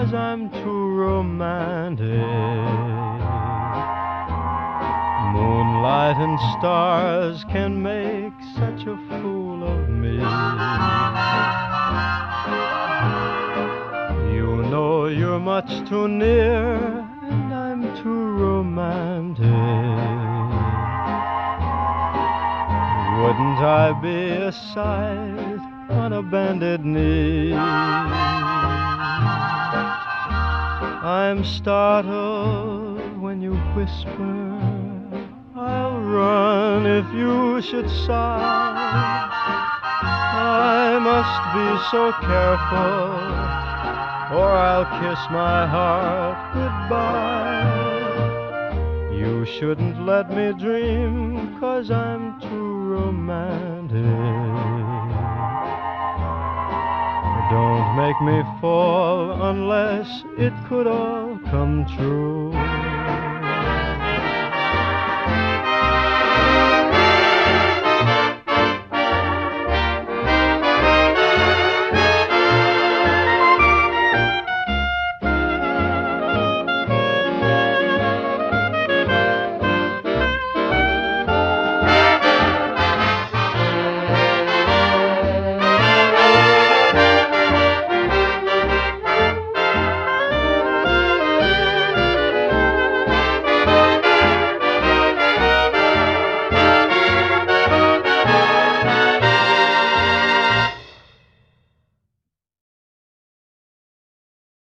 'cause I'm too romantic. Moonlight and stars can make such a fool of me. You know you're much too near, and I'm too romantic. Wouldn't I be a sight on a bended knee? I'm startled when you whisper, I'll run if you should sigh. I must be so careful, or I'll kiss my heart goodbye. You shouldn't let me dream, 'cause I'm too romantic. Don't make me fall unless it could all come true.